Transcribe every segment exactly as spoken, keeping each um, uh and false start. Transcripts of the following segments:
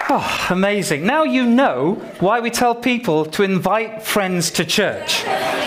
Oh, amazing. Now you know why we tell people to invite friends to church.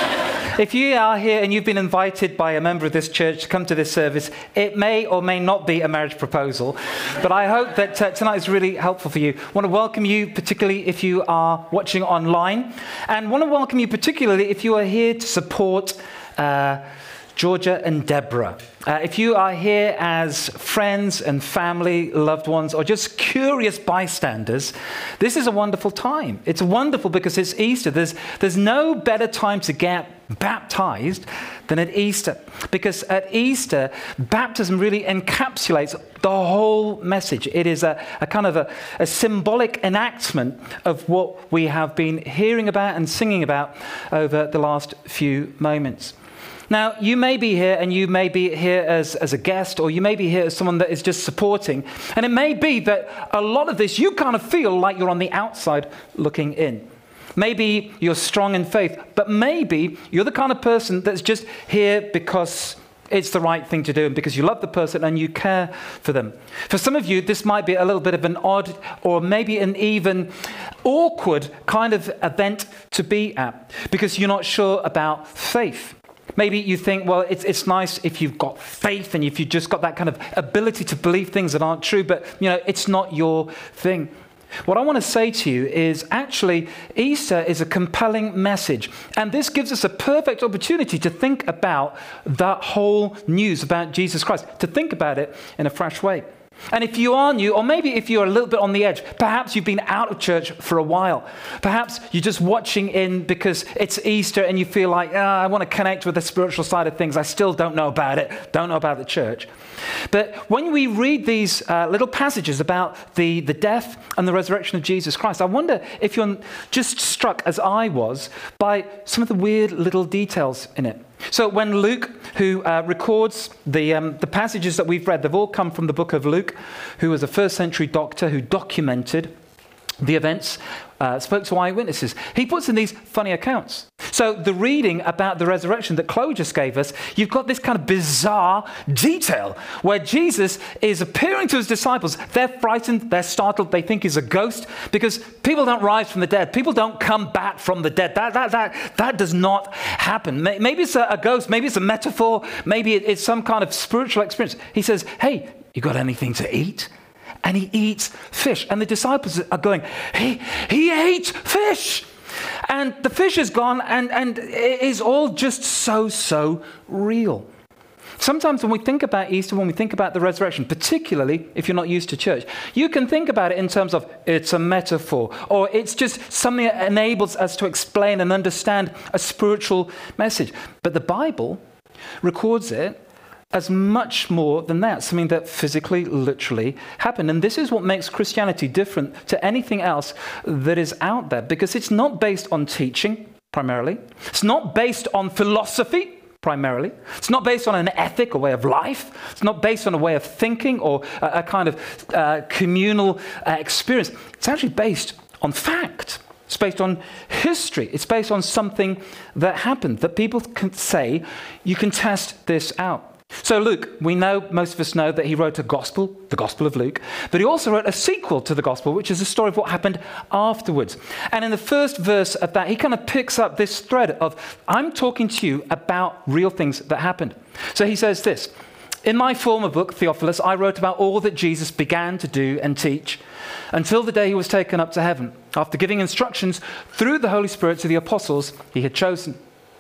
If you are here and you've been invited by a member of this church to come to this service, it may or may not be a marriage proposal, but I hope that uh, tonight is really helpful for you. I want to welcome you, particularly if you are watching online, and want to welcome you particularly if you are here to support uh, Georgia and Deborah. Uh, if you are here as friends and family, loved ones, or just curious bystanders, this is a wonderful time. It's wonderful because it's Easter. There's, there's no better time to get baptized than at Easter. Because at Easter, baptism really encapsulates the whole message. It is a, a kind of a, a symbolic enactment of what we have been hearing about and singing about over the last few moments. Now, you may be here and you may be here as, as a guest, or you may be here as someone that is just supporting. And it may be that a lot of this, you kind of feel like you're on the outside looking in. Maybe you're strong in faith, but maybe you're the kind of person that's just here because it's the right thing to do and because you love the person and you care for them. For some of you, this might be a little bit of an odd or maybe an even awkward kind of event to be at because you're not sure about faith. Maybe you think, well, it's it's nice if you've got faith and if you've just got that kind of ability to believe things that aren't true, but, you know, it's not your thing. What I want to say to you is actually Easter is a compelling message, and this gives us a perfect opportunity to think about that whole news about Jesus Christ, to think about it in a fresh way. And if you are new, or maybe if you're a little bit on the edge, perhaps you've been out of church for a while. Perhaps you're just watching in because it's Easter and you feel like, oh, I want to connect with the spiritual side of things. I still don't know about it, don't know about the church. But when we read these uh, little passages about the, the death and the resurrection of Jesus Christ, I wonder if you're just struck, as I was, by some of the weird little details in it. So when Luke, who uh, records the um, the passages that we've read, they've all come from the book of Luke, who was a first century doctor who documented the events, uh, spoke to eyewitnesses. He puts in these funny accounts. So the reading about the resurrection that Chloe just gave us, you've got this kind of bizarre detail where Jesus is appearing to his disciples. They're frightened, they're startled, they think he's a ghost because people don't rise from the dead. People don't come back from the dead. That that that that does not happen. Maybe it's a, a ghost, maybe it's a metaphor, maybe it's some kind of spiritual experience. He says, hey, you got anything to eat? And he eats fish. And the disciples are going, he, he ate fish. And the fish is gone and, and it is all just so, so real. Sometimes when we think about Easter, when we think about the resurrection, particularly if you're not used to church, you can think about it in terms of it's a metaphor or it's just something that enables us to explain and understand a spiritual message. But the Bible records it as much more than that, something that physically, literally happened. And this is what makes Christianity different to anything else that is out there, because it's not based on teaching, primarily. It's not based on philosophy, primarily. It's not based on an ethic or way of life. It's not based on a way of thinking or a, a kind of uh, communal uh, experience. It's actually based on fact. It's based on history. It's based on something that happened, that people can say, you can test this out. So Luke, we know, most of us know that he wrote a gospel, the Gospel of Luke, but he also wrote a sequel to the gospel, which is a story of what happened afterwards. And in the first verse of that, he kind of picks up this thread of, I'm talking to you about real things that happened. So he says this, in my former book, Theophilus, I wrote about all that Jesus began to do and teach until the day he was taken up to heaven, after giving instructions through the Holy Spirit to the apostles he had chosen.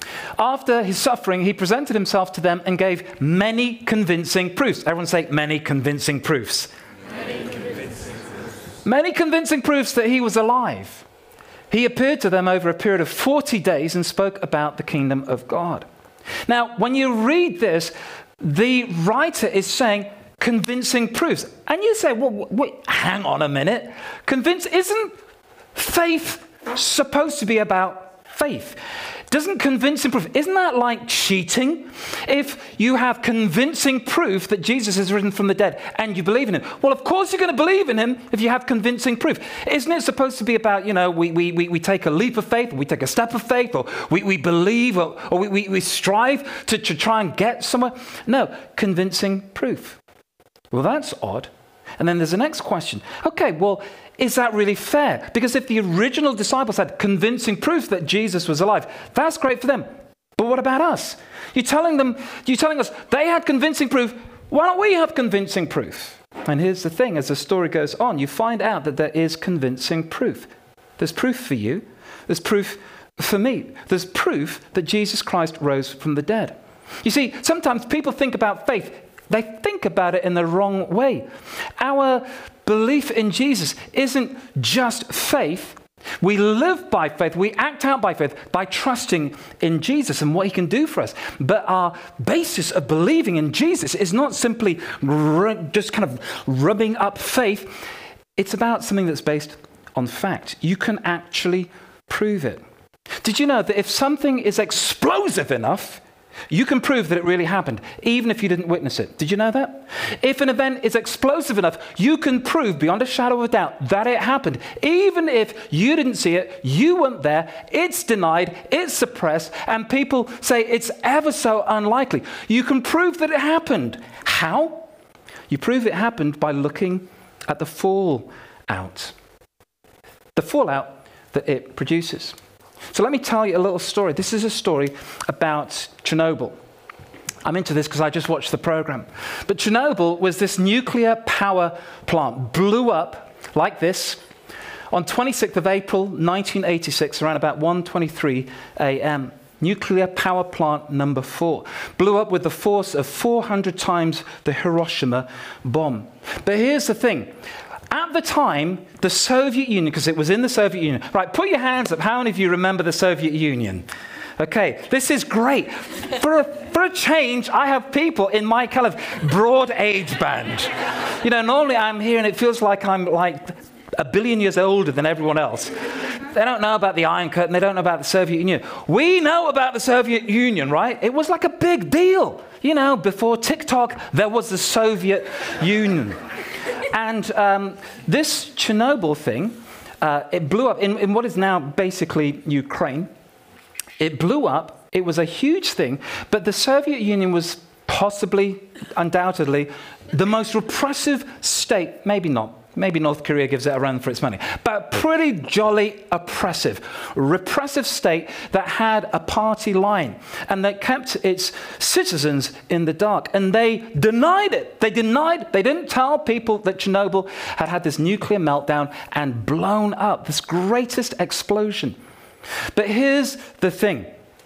After his suffering, he presented himself to them and gave many convincing proofs. Everyone say, many convincing proofs. Many convincing proofs. Many convincing proofs that he was alive. He appeared to them over a period of forty days and spoke about the kingdom of God. Now, when you read this, the writer is saying convincing proofs. And you say, well, wait, hang on a minute. Convince, isn't faith supposed to be about faith? Doesn't convincing proof, isn't that like cheating? If you have convincing proof that Jesus is risen from the dead and you believe in him, well, of course you're going to believe in him if you have convincing proof. Isn't it supposed to be about, you know, we we we, we take a leap of faith, or we take a step of faith, or we, we believe, or, or we, we, we strive to, to try and get somewhere? No, convincing proof. Well, that's odd. And then there's the next question. Okay, well, is that really fair? Because if the original disciples had convincing proof that Jesus was alive, that's great for them. But what about us? You're telling them, you're telling us they had convincing proof. Why don't we have convincing proof? And here's the thing, as the story goes on, you find out that there is convincing proof. There's proof for you. There's proof for me. There's proof that Jesus Christ rose from the dead. You see, sometimes people think about faith. They think about it in the wrong way. Our belief in Jesus isn't just faith. We live by faith. We act out by faith, by trusting in Jesus and what he can do for us. But our basis of believing in Jesus is not simply just kind of rubbing up faith. It's about something that's based on fact. You can actually prove it. Did you know that if something is explosive enough, you can prove that it really happened, even if you didn't witness it? Did you know that? If an event is explosive enough, you can prove beyond a shadow of a doubt that it happened. Even if you didn't see it, you weren't there, it's denied, it's suppressed, and people say it's ever so unlikely. You can prove that it happened. How? You prove it happened by looking at the fallout. The fallout that it produces. So let me tell you a little story. This is a story about Chernobyl. I'm into this because I just watched the program. But Chernobyl was this nuclear power plant, blew up like this on twenty-sixth of April, nineteen eighty-six, around about one twenty-three a.m. Nuclear power plant number four. Blew up with the force of four hundred times the Hiroshima bomb. But here's the thing. At the time, the Soviet Union, because it was in the Soviet Union. Right, put your hands up. How many of you remember the Soviet Union? Okay, this is great. For a, for a change, I have people in my kind of broad age band. You know, normally I'm here and it feels like I'm like a billion years older than everyone else. They don't know about the Iron Curtain. They don't know about the Soviet Union. We know about the Soviet Union, right? It was like a big deal. You know, before TikTok, there was the Soviet Union. And um, this Chernobyl thing, uh, it blew up in, in what is now basically Ukraine. It blew up. It was a huge thing. But the Soviet Union was possibly, undoubtedly, the most repressive state, maybe not. Maybe North Korea gives it a run for its money. But pretty jolly oppressive. Repressive state that had a party line and that kept its citizens in the dark. And they denied it. They denied, they didn't tell people that Chernobyl had had this nuclear meltdown and blown up, this greatest explosion. But here's the thing.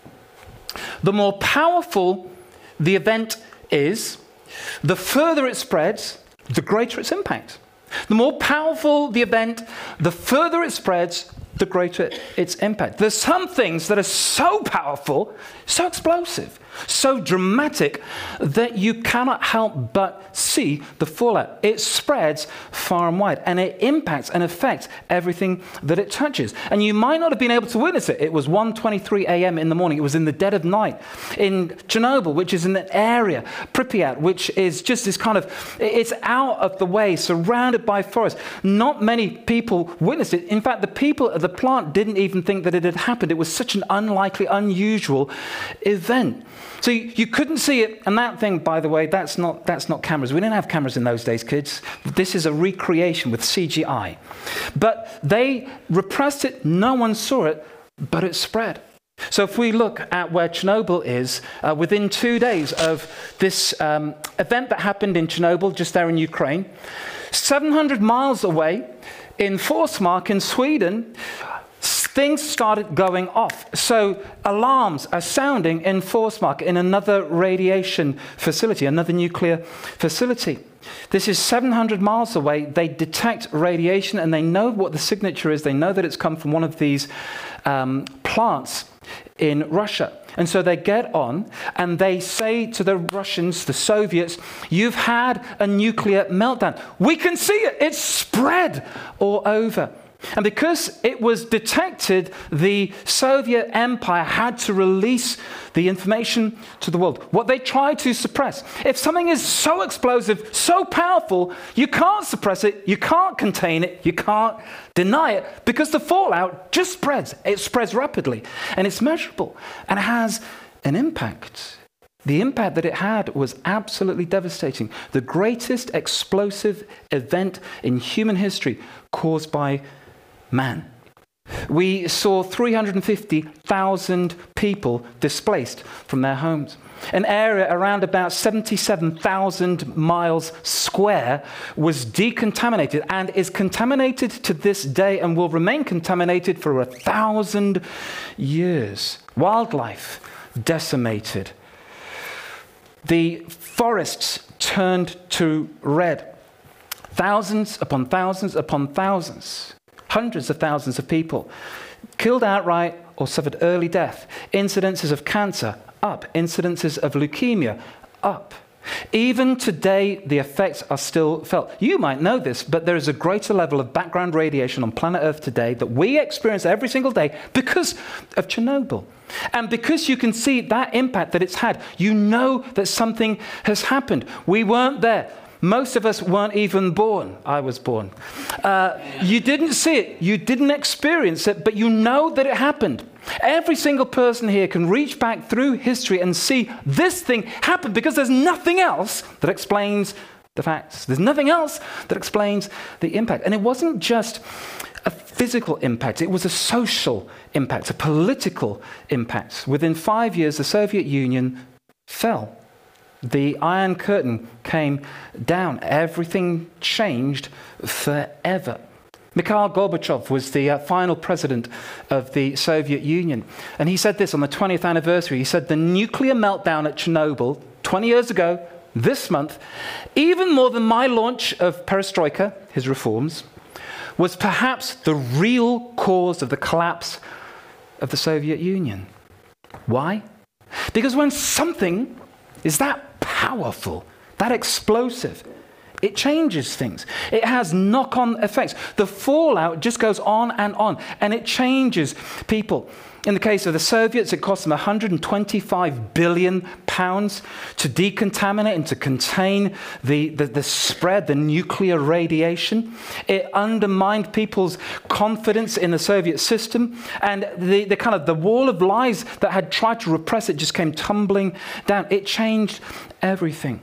The more powerful the event is, the further it spreads, the greater its impact. The more powerful the event, the further it spreads, the greater its impact. There's some things that are so powerful, so explosive, so dramatic that you cannot help but see the fallout. It spreads far and wide, and it impacts and affects everything that it touches. And you might not have been able to witness it. It was one twenty-three a.m. in the morning. It was in the dead of night in Chernobyl, which is in an area, Pripyat, which is just this kind of, it's out of the way, surrounded by forest. Not many people witnessed it. In fact, the people at the plant didn't even think that it had happened. It was such an unlikely, unusual event. So you, you couldn't see it. And that thing, by the way, that's not, that's not cameras. We didn't have cameras in those days, kids. This is a recreation with C G I. But they repressed it. No one saw it, but it spread. So if we look at where Chernobyl is, uh, within two days of this um, event that happened in Chernobyl, just there in Ukraine, seven hundred miles away in Forsmark in Sweden, things started going off. So alarms are sounding in Forsmark, in another radiation facility, another nuclear facility. This is seven hundred miles away. They detect radiation and they know what the signature is. They know that it's come from one of these um, plants in Russia. And so they get on and they say to the Russians, the Soviets, you've had a nuclear meltdown. We can see it. It's spread all over. And because it was detected, the Soviet Empire had to release the information to the world. What they tried to suppress. If something is so explosive, so powerful, you can't suppress it, you can't contain it, you can't deny it, because the fallout just spreads. It spreads rapidly, and it's measurable, and it has an impact. the impact that it had was absolutely devastating. The greatest explosive event in human history caused by man. We saw three hundred fifty thousand people displaced from their homes. An area around about seventy-seven thousand miles square was decontaminated and is contaminated to this day and will remain contaminated for a thousand years. Wildlife decimated. The forests turned to red. Thousands upon thousands upon thousands. Hundreds of thousands of people killed outright or suffered early death. Incidences of cancer, up. Incidences of leukemia, up. Even today, the effects are still felt. You might know this, but there is a greater level of background radiation on planet Earth today that we experience every single day because of Chernobyl. And because you can see that impact that it's had, you know that something has happened. We weren't there. Most of us weren't even born. I was born. Uh, you didn't see it. You didn't experience it, but you know that it happened. Every single person here can reach back through history and see this thing happen because there's nothing else that explains the facts. There's nothing else that explains the impact. And it wasn't just a physical impact. It was a social impact, a political impact. Within five years, the Soviet Union fell. The Iron Curtain came down. Everything changed forever. Mikhail Gorbachev was the uh, final president of the Soviet Union. And he said this on the twentieth anniversary. He said, the nuclear meltdown at Chernobyl twenty years ago, this month, even more than my launch of perestroika, his reforms, was perhaps the real cause of the collapse of the Soviet Union. Why? Because when something is that powerful, that explosive, it changes things. It has knock-on effects. The fallout just goes on and on, and it changes people. In the case of the Soviets, it cost them one hundred twenty-five billion pounds to decontaminate and to contain the, the, the spread, the nuclear radiation. It undermined people's confidence in the Soviet system, and the, the kind of the wall of lies that had tried to repress it just came tumbling down. It changed everything.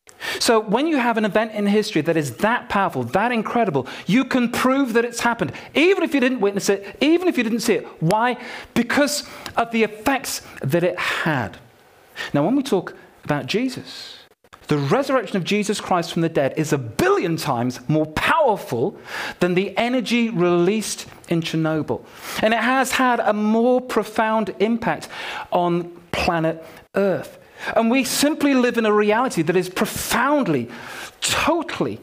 So when you have an event in history that is that powerful, that incredible, you can prove that it's happened, even if you didn't witness it, even if you didn't see it. Why? Because of the effects that it had. Now, when we talk about Jesus, the resurrection of Jesus Christ from the dead is a billion times more powerful than the energy released in Chernobyl. And it has had a more profound impact on planet Earth. And we simply live in a reality that is profoundly, totally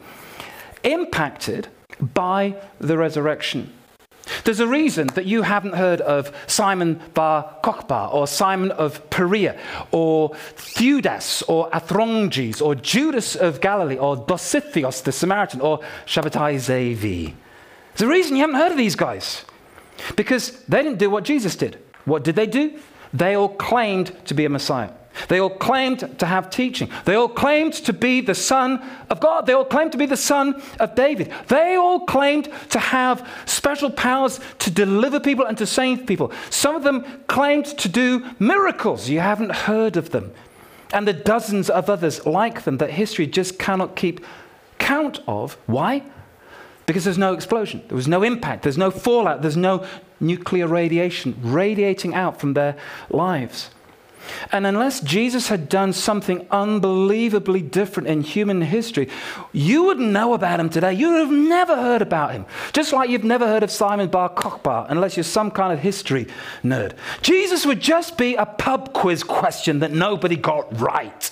impacted by the resurrection. There's a reason that you haven't heard of Simon bar Kokhba or Simon of Perea or Theudas or Athronges or Judas of Galilee or Dositheos the Samaritan or Shabbatai Zevi. There's a reason you haven't heard of these guys. Because they didn't do what Jesus did. What did they do? They all claimed to be a Messiah. They all claimed to have teaching. They all claimed to be the Son of God. They all claimed to be the Son of David. They all claimed to have special powers to deliver people and to save people. Some of them claimed to do miracles. You haven't heard of them. And the dozens of others like them that history just cannot keep count of. Why? Because there's no explosion. There was no impact. There's no fallout. There's no nuclear radiation radiating out from their lives. And unless Jesus had done something unbelievably different in human history, you wouldn't know about him today. You would have never heard about him. Just like you've never heard of Simon bar Kokhba, unless you're some kind of history nerd. Jesus would just be a pub quiz question that nobody got right.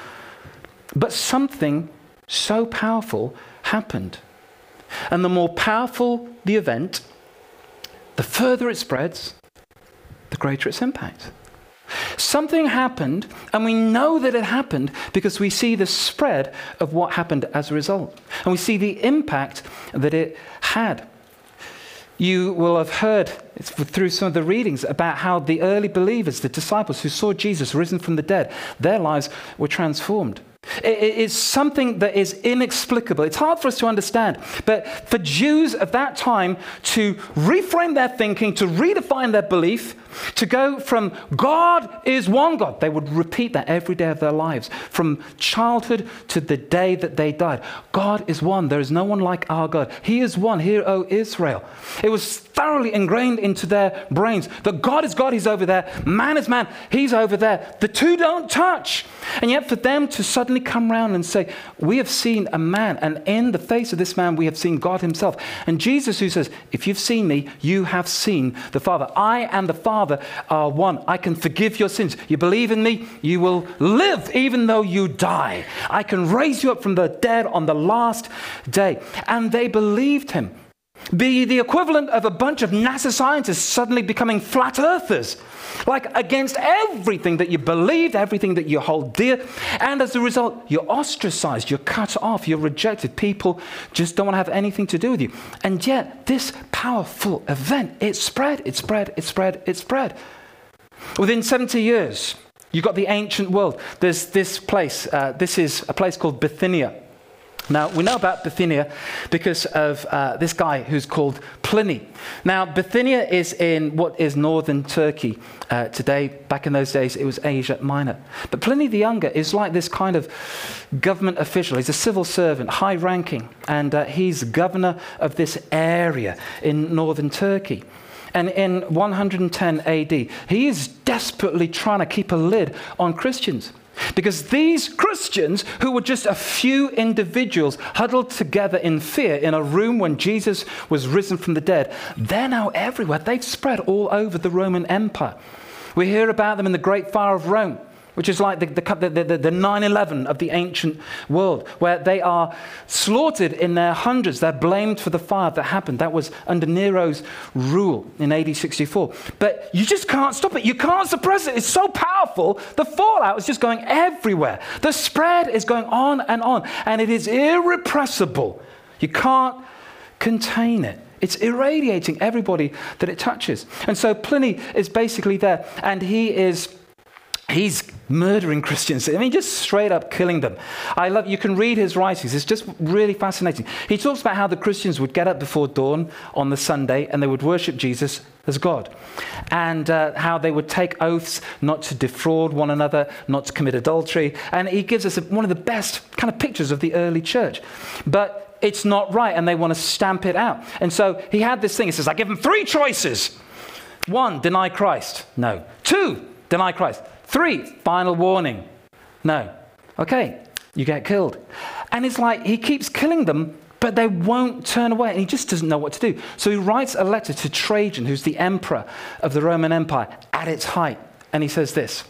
But something so powerful happened. And the more powerful the event, the further it spreads, the greater its impact. Something happened, and we know that it happened because we see the spread of what happened as a result. And we see the impact that it had. You will have heard through some of the readings about how the early believers, the disciples who saw Jesus risen from the dead, their lives were transformed. It is something that is inexplicable. It's hard for us to understand. But for Jews of that time to reframe their thinking, to redefine their belief, to go from God is one God, they would repeat that every day of their lives, from childhood to the day that they died. God is one. There is no one like our God. He is one. Hear, O Israel. It was thoroughly ingrained into their brains that God is God. He's over there. Man is man. He's over there. The two don't touch. And yet for them to suddenly come around and say, we have seen a man, and in the face of this man we have seen God himself. And Jesus, who says, if you've seen me, you have seen the Father. I and the Father are one. I can forgive your sins. You believe in me, you will live even though you die. I can raise you up from the dead on the last day. And they believed him. Be the equivalent of a bunch of NASA scientists suddenly becoming flat earthers, like against everything that you believed, everything that you hold dear. And as a result, you're ostracized, you're cut off, you're rejected. People just don't want to have anything to do with you. And yet this powerful event, it spread, it spread, it spread, it spread. Within seventy years, you got the ancient world. There's this place, uh, this is a place called Bithynia. Now, we know about Bithynia because of uh, this guy who's called Pliny. Now, Bithynia is in what is northern Turkey uh, today. Back in those days, it was Asia Minor. But Pliny the Younger is like this kind of government official. He's a civil servant, high-ranking, and uh, he's governor of this area in northern Turkey. And in one hundred ten A D, he is desperately trying to keep a lid on Christians. Because these Christians, who were just a few individuals huddled together in fear in a room when Jesus was risen from the dead, they're now everywhere. They've spread all over the Roman Empire. We hear about them in the Great Fire of Rome, which is like the, the, the, the nine eleven of the ancient world, where they are slaughtered in their hundreds. They're blamed for the fire that happened. That was under Nero's rule in A D sixty-four. But you just can't stop it. You can't suppress it. It's so powerful. The fallout is just going everywhere. The spread is going on and on, and it is irrepressible. You can't contain it. It's irradiating everybody that it touches. And so Pliny is basically there, and he is He's murdering Christians. I mean, just straight up killing them. I love, you can read his writings. It's just really fascinating. He talks about how the Christians would get up before dawn on the Sunday and they would worship Jesus as God. And uh, how they would take oaths not to defraud one another, not to commit adultery. And he gives us a, one of the best kind of pictures of the early church. But it's not right and they want to stamp it out. And so he had this thing. He says, I give them three choices. One, deny Christ. No. Two, deny Christ. Three, final warning. No. Okay, you get killed. And it's like he keeps killing them, but they won't turn away. And he just doesn't know what to do. So he writes a letter to Trajan, who's the emperor of the Roman Empire at its height. And he says this.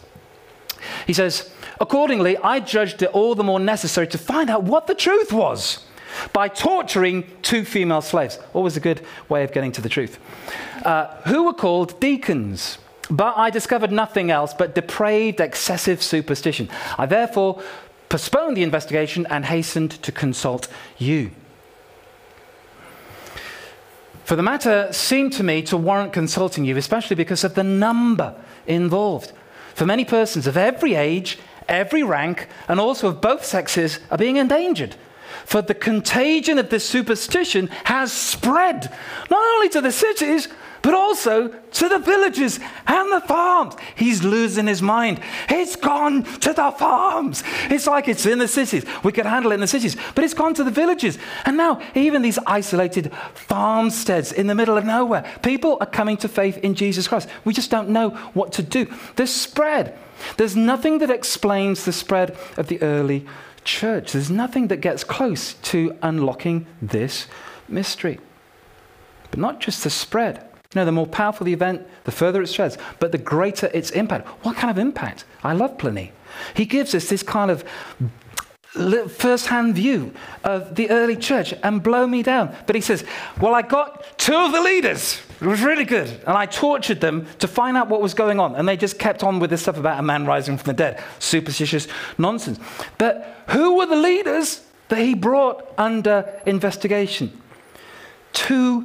He says, accordingly, I judged it all the more necessary to find out what the truth was by torturing two female slaves. Always a good way of getting to the truth. Uh, who were called deacons. But I discovered nothing else but depraved, excessive superstition. I therefore postponed the investigation and hastened to consult you. For the matter seemed to me to warrant consulting you, especially because of the number involved. For many persons of every age, every rank, and also of both sexes are being endangered. For the contagion of this superstition has spread, not only to the cities, but also to the villages and the farms. He's losing his mind. It's gone to the farms. It's like it's in the cities. We could handle it in the cities, but it's gone to the villages. And now even these isolated farmsteads in the middle of nowhere, people are coming to faith in Jesus Christ. We just don't know what to do. The spread. There's nothing that explains the spread of the early church. There's nothing that gets close to unlocking this mystery. But not just the spread. You know, the more powerful the event, the further it spreads, but the greater its impact. What kind of impact? I love Pliny. He gives us this kind of first-hand view of the early church, and blow me down. But he says, well, I got two of the leaders. It was really good. And I tortured them to find out what was going on. And they just kept on with this stuff about a man rising from the dead. Superstitious nonsense. But who were the leaders that he brought under investigation? Two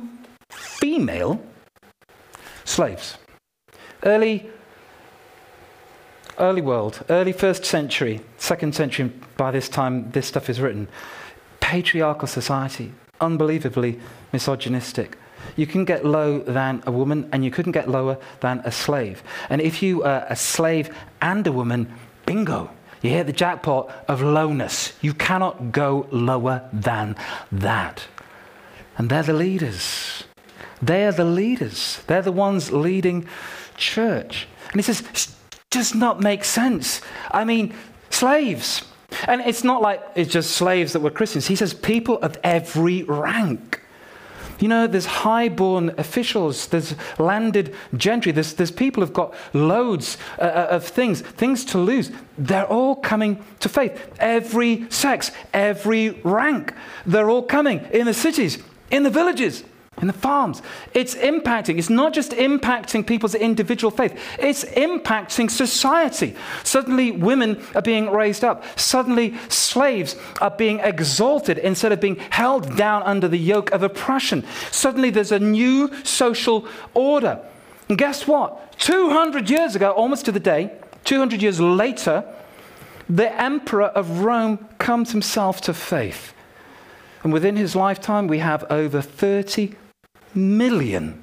female slaves. Early early world, early first century, second century, by this time this stuff is written, patriarchal society, unbelievably misogynistic. You couldn't get low than a woman, and you couldn't get lower than a slave. And if you are a slave and a woman, bingo, you hit the jackpot of lowness. You cannot go lower than that. And they're the leaders. They are the leaders. They're the ones leading church. And he says, it does not make sense. I mean, slaves. And it's not like it's just slaves that were Christians. He says people of every rank. You know, there's high-born officials, there's landed gentry, there's, there's people who've got loads uh, of things, things to lose. They're all coming to faith. Every sex, every rank. They're all coming in the cities, in the villages, in the farms. It's impacting. It's not just impacting people's individual faith. It's impacting society. Suddenly women are being raised up. Suddenly slaves are being exalted instead of being held down under the yoke of oppression. Suddenly there's a new social order. And guess what? two hundred years ago, almost to the day, two hundred years later, the emperor of Rome comes himself to faith. And within his lifetime, we have over thirty million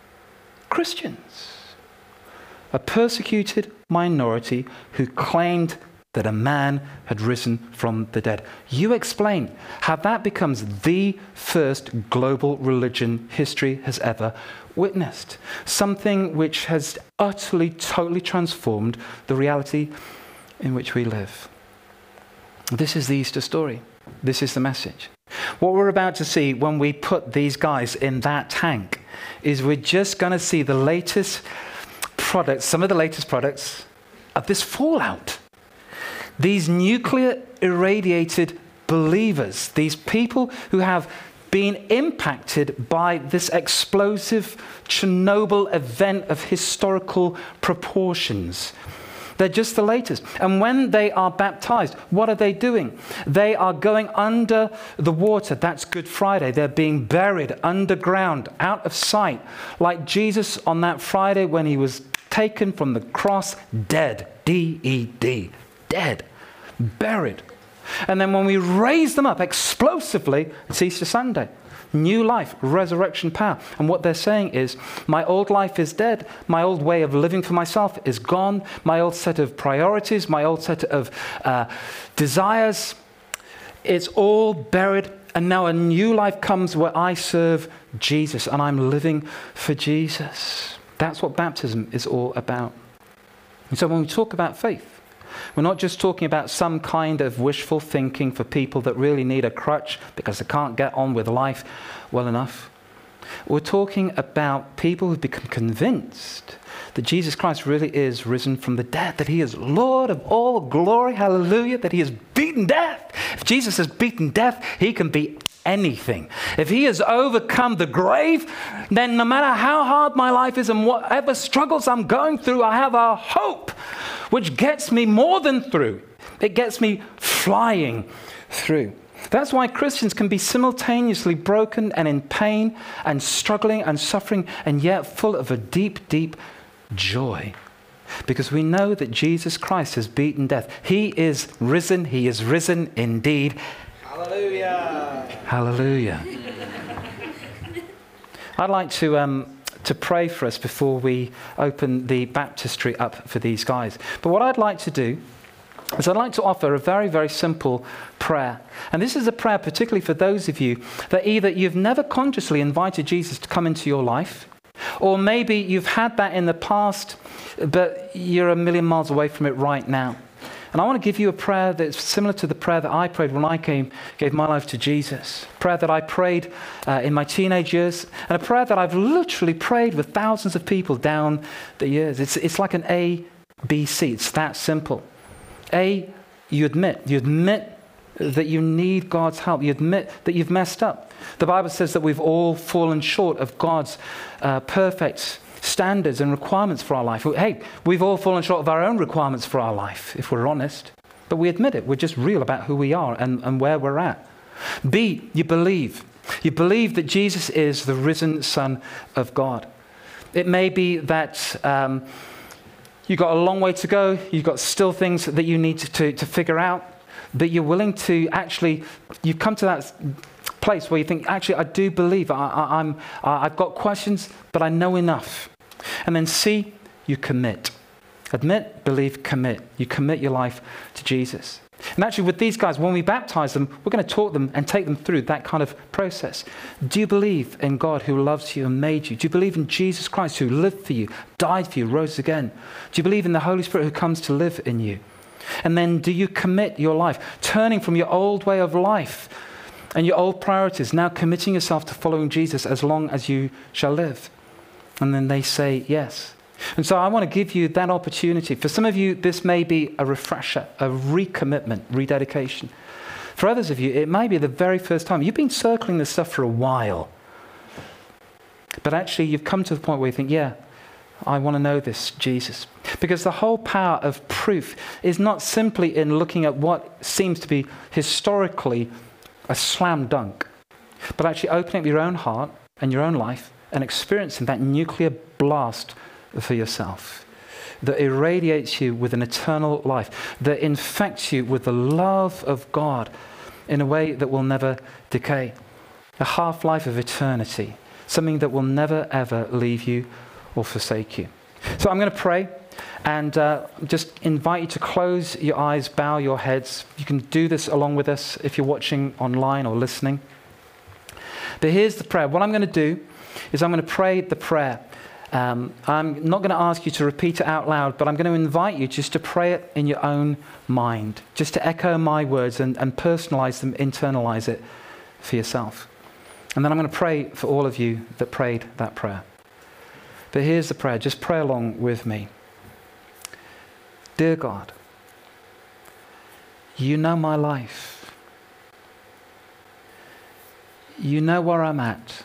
Christians, a persecuted minority who claimed that a man had risen from the dead. You explain how that becomes the first global religion history has ever witnessed. Something which has utterly, totally transformed the reality in which we live. This is the Easter story. This is the message. What we're about to see when we put these guys in that tank is we're just going to see the latest products, some of the latest products of this fallout. These nuclear irradiated believers, these people who have been impacted by this explosive Chernobyl event of historical proportions. They're just the latest. And when they are baptized, what are they doing? They are going under the water. That's Good Friday. They're being buried underground, out of sight, like Jesus on that Friday when he was taken from the cross, dead. D E D. Dead. Buried. And then when we raise them up explosively, it's Easter Sunday. New life, resurrection power. And what they're saying is, my old life is dead. My old way of living for myself is gone. My old set of priorities, my old set of uh, desires, it's all buried. And now a new life comes where I serve Jesus and I'm living for Jesus. That's what baptism is all about. And so when we talk about faith, we're not just talking about some kind of wishful thinking for people that really need a crutch because they can't get on with life well enough. We're talking about people who've become convinced that Jesus Christ really is risen from the dead, that he is Lord of all glory, hallelujah, that he has beaten death. If Jesus has beaten death, he can beat anything. If he has overcome the grave, then no matter how hard my life is and whatever struggles I'm going through, I have a hope which gets me more than through. It gets me flying through. That's why Christians can be simultaneously broken and in pain and struggling and suffering and yet full of a deep, deep joy. Because we know that Jesus Christ has beaten death. He is risen. He is risen indeed. Hallelujah. Hallelujah. I'd like to um, to pray for us before we open the baptistry up for these guys. But what I'd like to do is I'd like to offer a very, very simple prayer. And this is a prayer particularly for those of you that either you've never consciously invited Jesus to come into your life, or maybe you've had that in the past, but you're a million miles away from it right now. And I want to give you a prayer that's similar to the prayer that I prayed when I came, gave my life to Jesus. A prayer that I prayed uh, in my teenage years, and a prayer that I've literally prayed with thousands of people down the years. It's, it's like an A, B, C. It's that simple. A, you admit. You admit that you need God's help. You admit that you've messed up. The Bible says that we've all fallen short of God's uh, perfect standards and requirements for our life. Hey, we've all fallen short of our own requirements for our life, if we're honest. But we admit it. We're just real about who we are and, and where we're at. B, you believe. You believe that Jesus is the risen Son of God. It may be that um, you've got a long way to go, you've got still things that you need to, to, to figure out, but you're willing to actually, you've come to that place where you think, actually, I do believe, I, I, I'm, I've got questions, but I know enough. And then C, you commit. Admit, believe, commit. You commit your life to Jesus. And actually with these guys, when we baptize them, we're going to talk them and take them through that kind of process. Do you believe in God who loves you and made you? Do you believe in Jesus Christ who lived for you, died for you, rose again? Do you believe in the Holy Spirit who comes to live in you? And then do you commit your life, turning from your old way of life and your old priorities, now committing yourself to following Jesus as long as you shall live? And then they say yes. And so I want to give you that opportunity. For some of you, this may be a refresher, a recommitment, rededication. For others of you, it may be the very first time. You've been circling this stuff for a while. But actually, you've come to the point where you think, yeah, I want to know this, Jesus. Because the whole power of proof is not simply in looking at what seems to be historically a slam dunk, but actually opening up your own heart and your own life and experiencing that nuclear blast for yourself that irradiates you with an eternal life, that infects you with the love of God in a way that will never decay. A half-life of eternity, something that will never ever leave you or forsake you. So I'm going to pray and uh, just invite you to close your eyes, bow your heads. You can do this along with us if you're watching online or listening. But here's the prayer. What I'm going to do is I'm going to pray the prayer. Um, I'm not going to ask you to repeat it out loud, but I'm going to invite you just to pray it in your own mind, just to echo my words and, and personalize them, internalize it for yourself. And then I'm going to pray for all of you that prayed that prayer. But here's the prayer. Just pray along with me. Dear God, you know my life. You know where I'm at.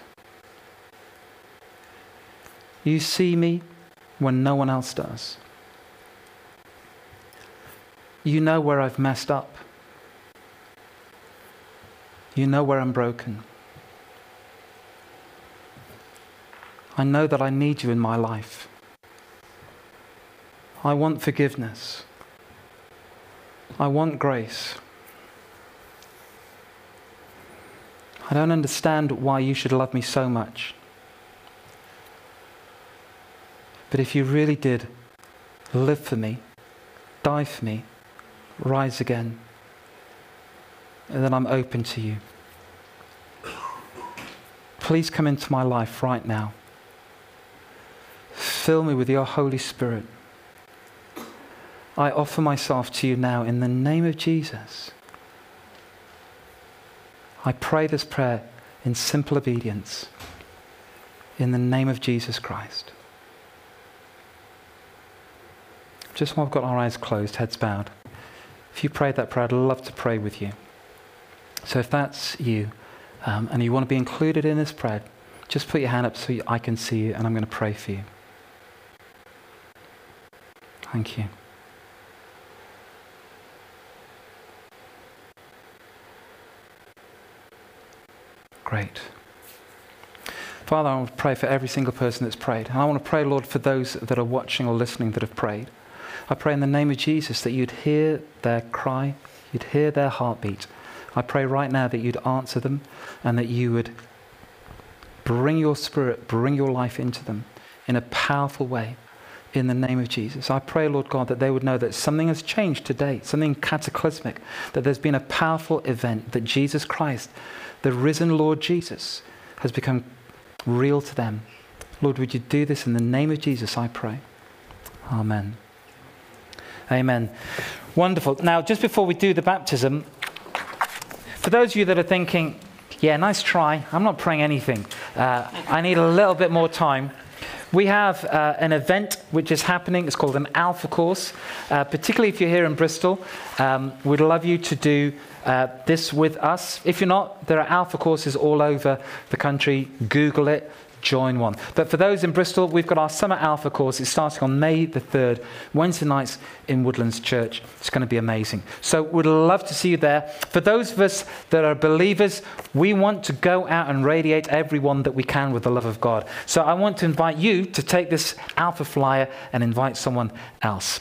You see me when no one else does. You know where I've messed up. You know where I'm broken. I know that I need you in my life. I want forgiveness. I want grace. I don't understand why you should love me so much. But if you really did live for me, die for me, rise again, then I'm open to you. Please come into my life right now. Fill me with your Holy Spirit. I offer myself to you now in the name of Jesus. I pray this prayer in simple obedience in the name of Jesus Christ. Just while we've got our eyes closed, heads bowed, if you prayed that prayer, I'd love to pray with you. So if that's you, um, and you want to be included in this prayer, just put your hand up so I can see you, and I'm going to pray for you. Thank you. Great. Father, I want to pray for every single person that's prayed. And I want to pray, Lord, for those that are watching or listening that have prayed. I pray in the name of Jesus that you'd hear their cry, you'd hear their heartbeat. I pray right now that you'd answer them and that you would bring your spirit, bring your life into them in a powerful way in the name of Jesus. I pray, Lord God, that they would know that something has changed today, something cataclysmic, that there's been a powerful event, that Jesus Christ, the risen Lord Jesus, has become real to them. Lord, would you do this in the name of Jesus, I pray. Amen. Amen. Wonderful. Now, just before we do the baptism, for those of you that are thinking, yeah, nice try, I'm not praying anything. Uh, I need a little bit more time. We have uh, an event which is happening. It's called an Alpha course. Uh, particularly if you're here in Bristol, um, we'd love you to do uh, this with us. If you're not, there are Alpha courses all over the country. Google it. join one. But for those in Bristol, we've got our Summer Alpha course. It's starting on May the third, Wednesday nights in Woodlands Church. It's going to be amazing. So we'd love to see you there. For those of us that are believers, we want to go out and radiate everyone that we can with the love of God. So I want to invite you to take this Alpha flyer and invite someone else.